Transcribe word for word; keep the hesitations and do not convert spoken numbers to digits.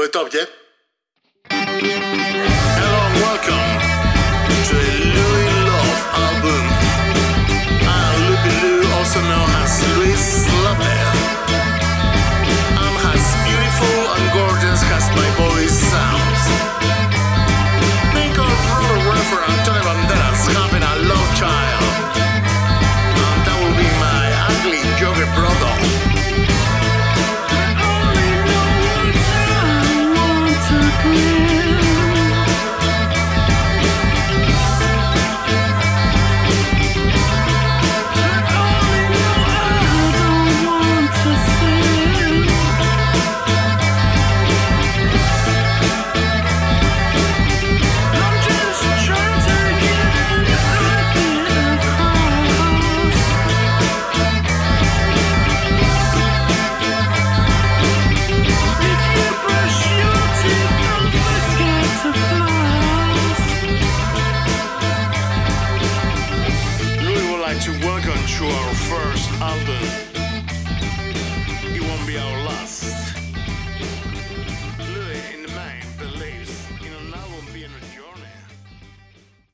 We're top, yeah? Hello and welcome to a Louis Love album. I'm Louis Lou, also known as Louis Slapper. I'm as beautiful and gorgeous as my voice sounds. Think of Robert Redford and Tony Banderas having a love child. And that will be my ugly younger brother. To welcome to our first album. It won't be our last.